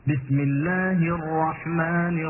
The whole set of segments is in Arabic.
بسم الله الرحمن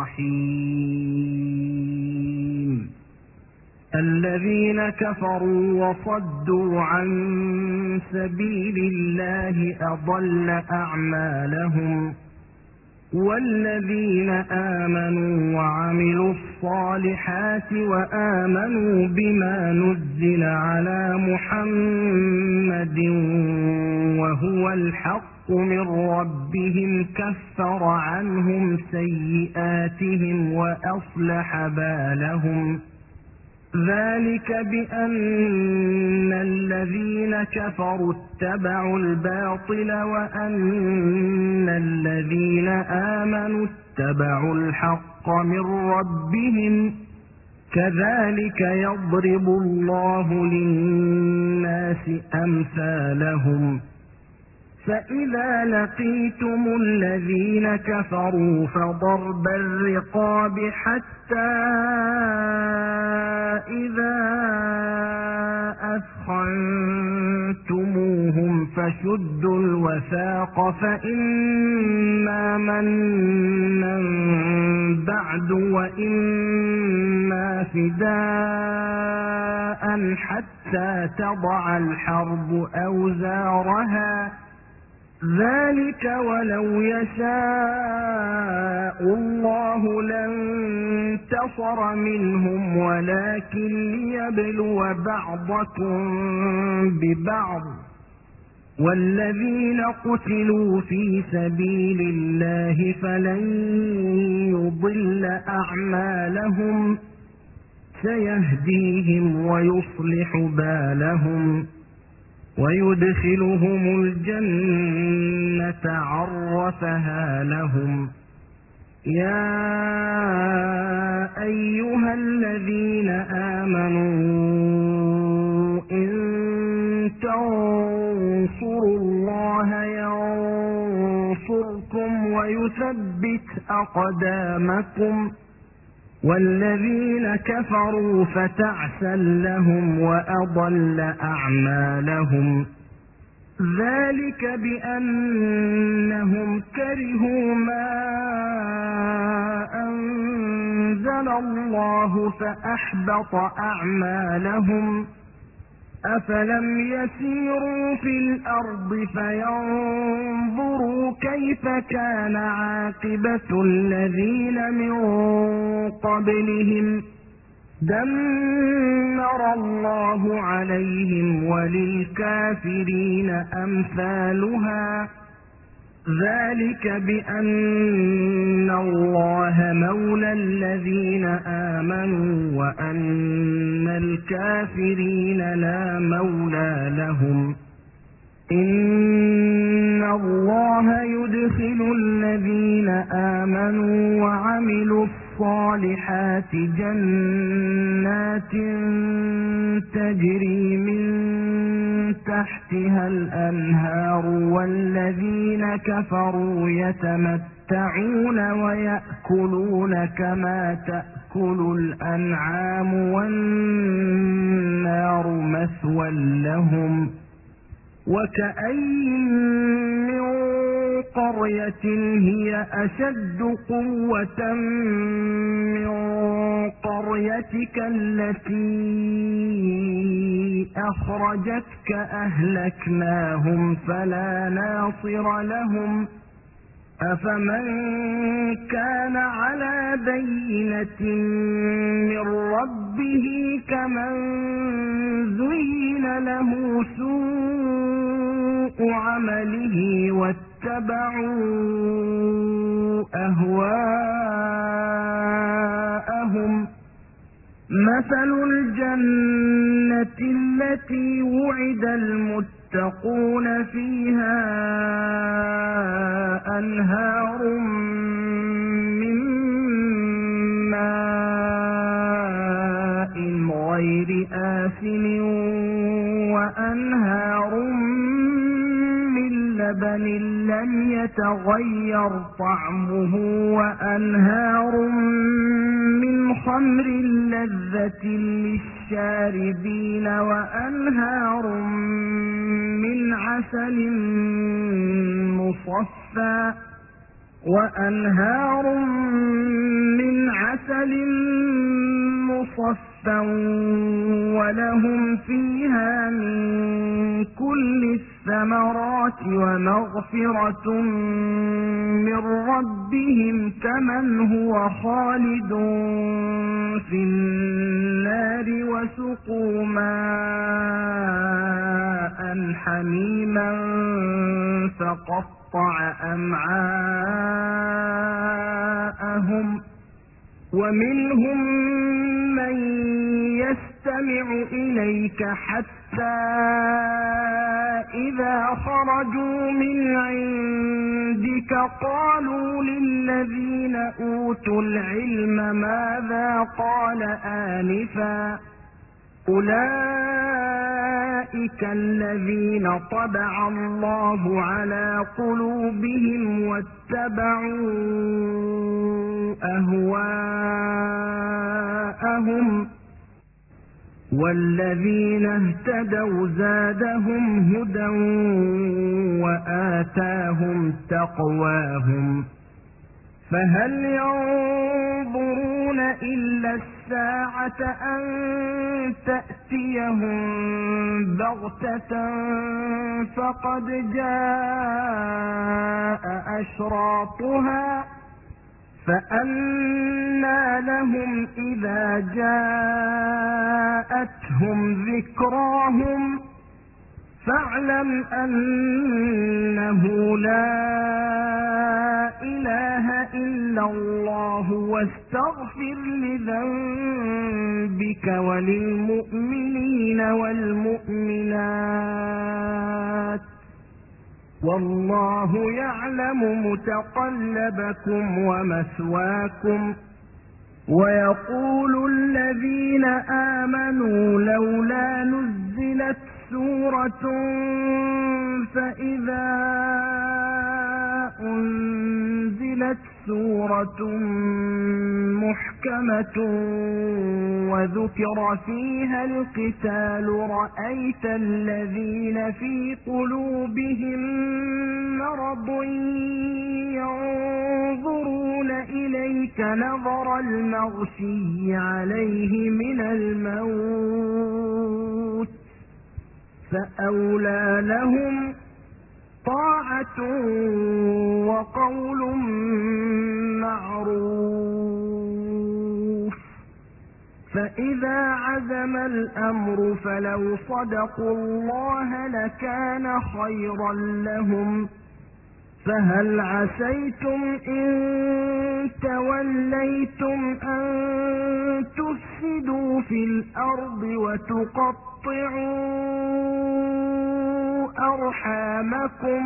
الرحيم. الذين كفروا وصدوا عن سبيل الله أضل أعمالهم، والذين آمنوا وعملوا الصالحات وآمنوا بما نزل على محمد وهو الحق من ربهم كفر عنهم سيئاتهم وأصلح بالهم. ذلك بأن الذين كفروا اتبعوا الباطل وأن الذين آمنوا اتبعوا الحق من ربهم، كذلك يضرب الله للناس أمثالهم. فإذا لقيتم الذين كفروا فضرب الرقاب حتى إذا أثخنتموهم فشدوا الوثاق، فإما منا بعد وإما فداء حتى تضع الحرب أوزارها. ذلك ولو يشاء الله لانتصر منهم ولكن ليبلو بعضكم ببعض. والذين قتلوا في سبيل الله فلن يضل أعمالهم، سيهديهم ويصلح بالهم ويدخلهم الجنة عرفها لهم. يا أيها الذين آمنوا إن تنصروا الله ينصركم ويثبت أقدامكم، والذين كفروا فتعسا لهم وأضل أعمالهم. ذلك بأنهم كرهوا ما أنزل الله فأحبط أعمالهم. أفلم يسيروا في الأرض فينظروا كيف كان عاقبة الذين من قبلهم، دمر الله عليهم وللكافرين أمثالها. ذلك بأن الله مولى الذين آمنوا وأن الكافرين لا مولى لهم. إن الله يدخل الذين آمنوا وعملوا الصالحات جنات تجري من تحتها الأنهار، والذين كفروا يتمتعون ويأكلون كما تأكل الأنعام والنار مثوى لهم. وكأين من قرية هي أشد قوة من قريتك التي أخرجتك أهلكناهم فلا ناصر لهم. أفمن كان على بينة من ربه كمن زين له سوء عمله واتبعوا أهواءهم. مثل الجنة التي وعد المتقون فيها أنهار من ماء غير آسن وأنهار من لبن لم يتغير طعمه وأنهار من خمر لذة للشاربين وأنهار من عسل مصفى وأنهار من عسل مصفى ولهم فيها من كل الثمرات ومغفرة من ربهم كمن هو خالد في النار وسقوا ماء حميما فقطع أمعاءهم ومنهم من يستمع إليك حتى إذا خرجوا من عندك قالوا للذين أوتوا العلم ماذا قال آنفا أولئك الذين طبع الله على قلوبهم واتبعوا أهواءهم والذين اهتدوا زادهم هدى وآتاهم تقواهم فهل ينظرون إلا الساعة أن تأتيهم بغتة فقد جاء أشراطها فأنى لهم إذا جاءتهم ذكراهم فاعلم أنه لا إله إلا الله واستغفر لذنبك وللمؤمنين والمؤمنات والله يعلم متقلبكم ومثواكم ويقول الذين آمنوا لولا نزلت سورة فإذا أنزلت سورة محكمة وذكر فيها القتال رأيت الذين في قلوبهم مرض ينظرون إليك نظر المغشي عليه من الموت فأولى لهم طاعة وقول معروف فإذا عزم الأمر فلو صدقوا الله لكان خيرا لهم فهل عسيتم إن توليتم أن تفسدوا في الأرض وتقطعوا أرحامكم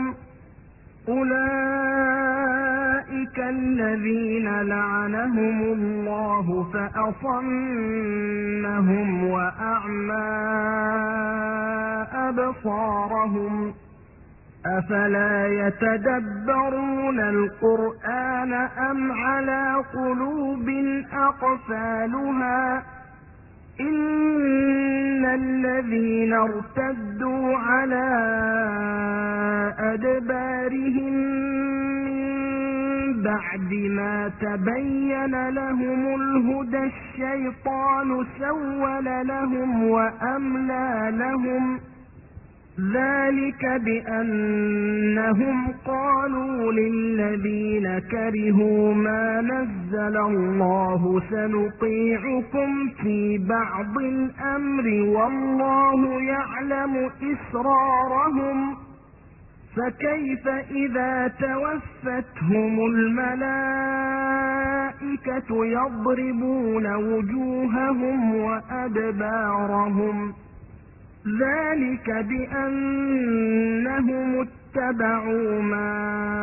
أولئك الذين لعنهم الله فأصمهم وأعمى أبصارهم أفلا يتدبرون القرآن أم على قلوب أقفالها إن الذين ارتدوا على أدبارهم من بعد ما تبين لهم الهدى الشيطان سول لهم وأملى لهم ذلك بأنهم قالوا للذين كرهوا ما نزل الله سنطيعكم في بعض الأمر والله يعلم إسرارهم فكيف إذا توفتهم الملائكة يضربون وجوههم وأدبارهم ذلك بأنهم اتبعوا ما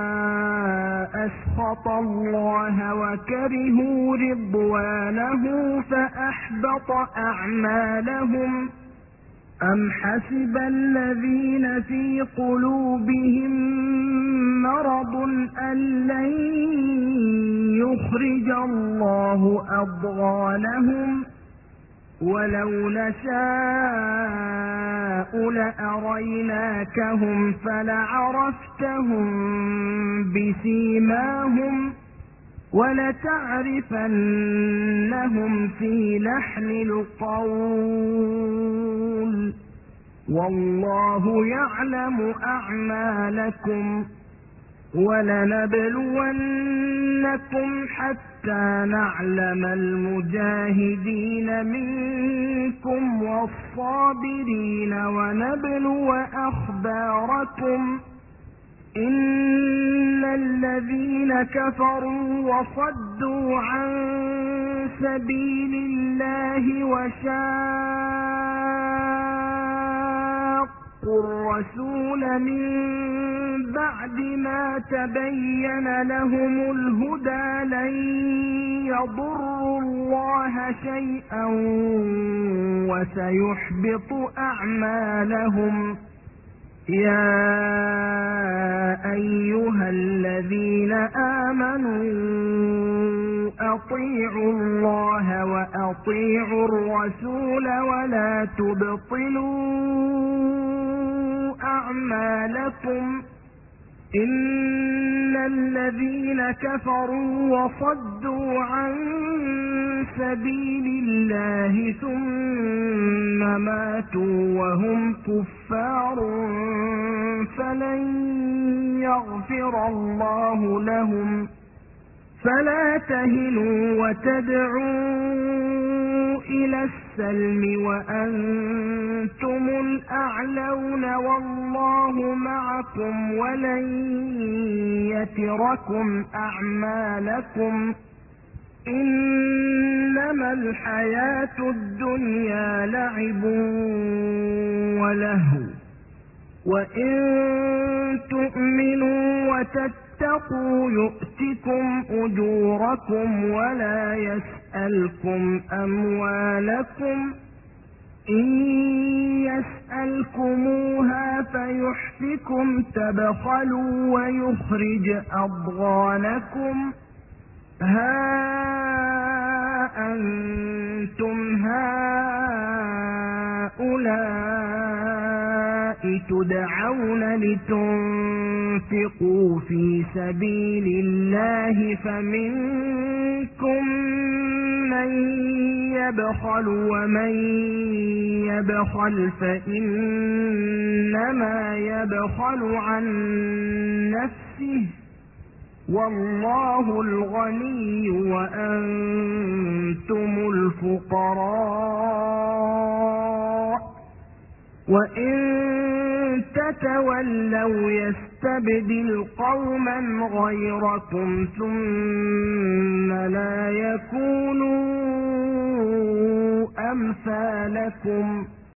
أسخط الله وكرهوا رضوانه فأحبط أعمالهم أم حسب الذين في قلوبهم مرض أن لن يخرج الله أضغانهم ولو نشاء لأريناكهم فلعرفتهم بسيماهم ولتعرفنهم في لحن القول والله يعلم أعمالكم ولنبلونكم حتى نعلم المجاهدين منكم والصابرين ونبلو أخباركم إن الذين كفروا وصدوا عن سبيل الله وشاقوا الرسول من بعد ما تبين لهم الهدى لن يضروا الله شيئا وسيحبط أعمالهم يا أيها الذين آمنوا أطيعوا الله وأطيعوا الرسول ولا تبطلوا أعمالكم إن الذين كفروا وصدوا عن سبيل الله ثم ماتوا وهم كفار فلن يغفر الله لهم فلا تهنوا وتدعوا إلى السلم وأنتم الأعلون والله معكم ولن يتركم أعمالكم إنما الحياة الدنيا لعب ولهو وإن تؤمنوا وتتقوا يؤتكم أجوركم ولا يسألكم أموالكم إن يسألكموها فيحفكم تبخلوا ويخرج أضغانكم ها أنتم هؤلاء تدعون لتنفقوا في سبيل الله فمنكم من يبخل ومن يبخل فإنما يبخل عن نفسه والله الغني وأنتم الفقراء وإن تتولوا يستبدل قوما غيركم ثم لا يكونوا أمثالكم